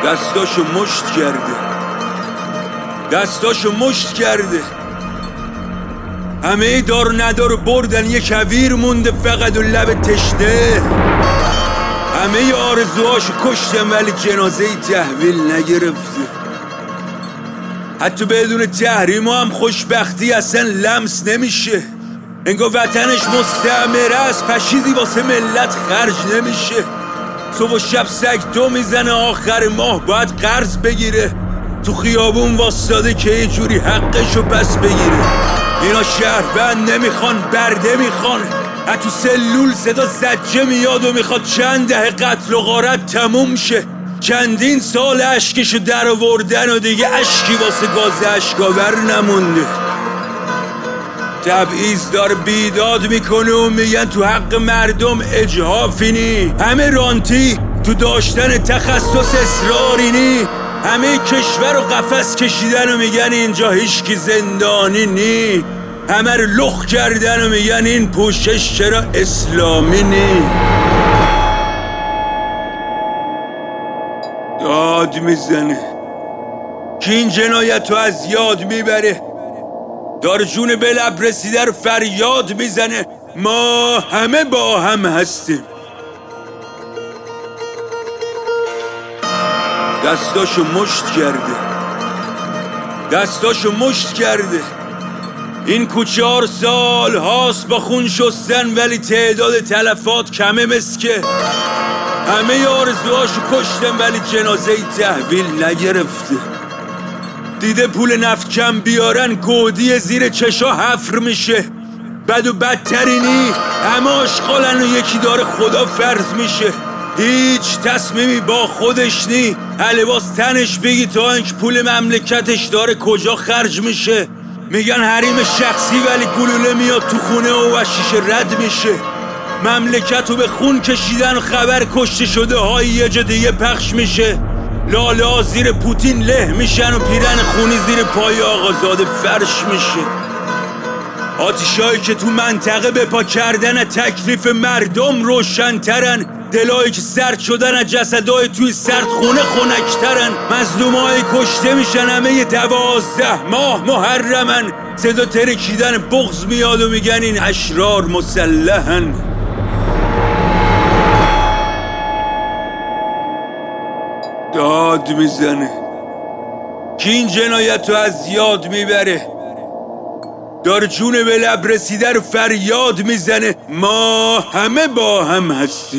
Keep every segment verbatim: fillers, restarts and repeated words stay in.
دستاشو مشت کرده، دستاشو مشت کرده. همه دار ندار بردن، یه کویر مونده فقط و لب تشنه. همه آرزوهاشو کشتن ولی جنازه تحویل نگرفته. حتی بدون تحریم هم خوشبختی اصلا لمس نمیشه. انگار وطنش مستعمره است، پشیزی واسه ملت خرج نمیشه. صبح و شب سگ دو میزنه، آخر ماه باید قرض بگیره. تو خیابون واسطاده که یه جوری حقشو پس بگیره. اینا شهربند نمیخوان، برده میخوان. حتی سلول صدا زجه میاد و میخواد چند دهه قتل و غارت تموم شه. چندین سال اشکشو در آوردن و دیگه اشکی واسه گاز اشکاور نمونده. تبعیض داره بیداد میکنه و میگن تو حق مردم اجحافی نی. همه رانتی تو داشتن تخصص اصراری نی. همه کشور و قفس کشیدن و میگن اینجا هیچکی زندانی نی. همه رو لخ کردن و میگن این پوشش چرا اسلامی نی. داد میزنه که این جنایت رو از یاد میبره. داره جون به لب رسیده رو فریاد میزنه. ما همه با هم هستیم. دستاشو مشت کرده، دستاشو مشت کرده. این کوچار سال هاست با خون شستن ولی تعداد تلفات کمه مسکه. همه آرزوهاشو کشتن ولی جنازه تحویل نگرفته. دیده پول نفت کم بیارن، گودی زیر چشا حفر میشه. بد و بدترینی همه آشغالن و یکی داره خدا فرض میشه. هیچ تصمیمی با خودش نی. لباس تنش بگی تا اینکه پول مملکتش داره کجا خرج میشه. میگن حریم شخصی ولی گلوله میاد تو خونه و شیشه رد میشه. مملکتو به خون کشیدن و خبر کشته شده های یه جا دیگه پخش میشه. لاله زیر پوتین له میشن و پیرن خونی زیر پای آقازاده فرش میشه. آتیشایی که تو منطقه به پا کردن تکلیف مردم روشن‌ترن. دلایی که سرد شدن از جسدای توی سرد خونه خنک‌ترن. مظلومای کشته میشن همه یه دوازده ماه محرمن. صدا ترکیدن بغض میاد و میگن این اشرار مسلحن. داد میزنه که این جنایت رو از یاد میبره. داره جون به لب رسیده رو فریاد میزنه. ما همه با هم هستیم.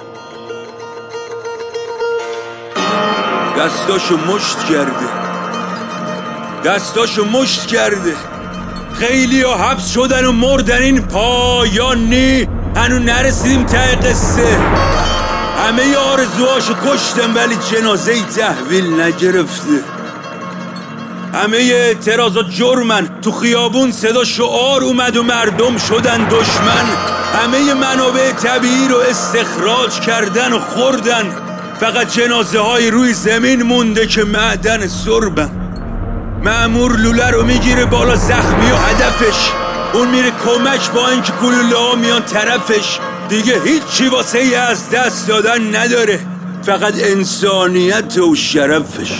دستاشو مشت کرده، دستاشو مشت کرده. خیلی ها حبس شدن و مردن، این پایان نی. هنو نرسیدیم ته قصه. همه آرزوهاشو کشتن ولی جنازه تحویل نگرفته. همه اعتراضا جرمن. تو خیابون صدا شعار اومد و مردم شدن دشمن. همه منابع طبیعی رو استخراج کردن و خوردن. فقط جنازه های روی زمین مونده که معدن سربن. مأمور لوله رو میگیره بالا زخمی و هدفش. اون میره کمک با اینکه گلوله ها میان طرفش. دیگه هیچی واسه ی از دست دادن نداره، فقط انسانیت و شرفش.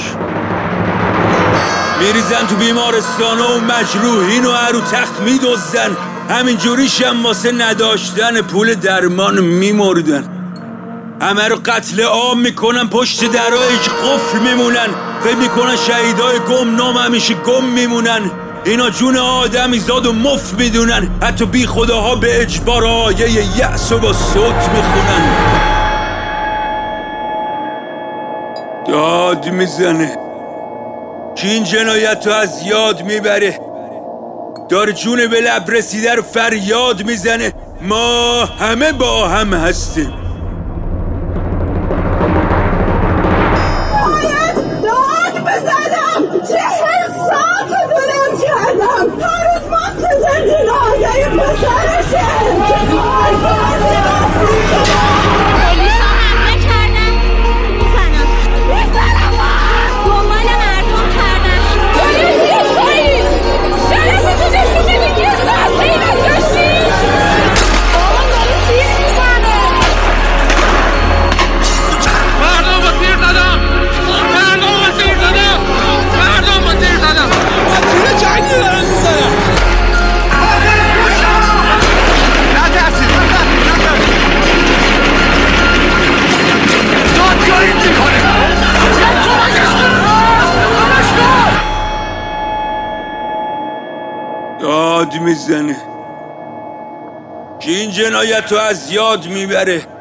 میریزن تو بیمارستان و مجروحین و هر رو تخت میدوزن. همین جوریش هم واسه نداشتن پول درمان میمردن. همه رو قتل عام میکنن، پشت درایی که قفل میمونن. فکر میکنن شهیدای گمنام همیشه گم میمونن. اینا جون آدمی زاد و مف میدونن. حتی بی خداها به اجبار آیه یأس و با صوت میخونن. داد میزنه که این جنایت رو از یاد میبره. داره جون به لب رسیده رو فریاد میزنه. ما همه با هم هستیم. باید داد بزنم. چهل ساعت دارم کردم. هر روز منتظر جنایه پسرشه. پلیسا حمله کردن. میزنم میزنم دنبال مردم کردن. پلیس یه پایی شرفتو نشون بدید یه ساعت این نجاشی. بابا داره تیر میزنه. مردم با تیر زدم. داد میزنه، که این جنایت رو از یاد میبره.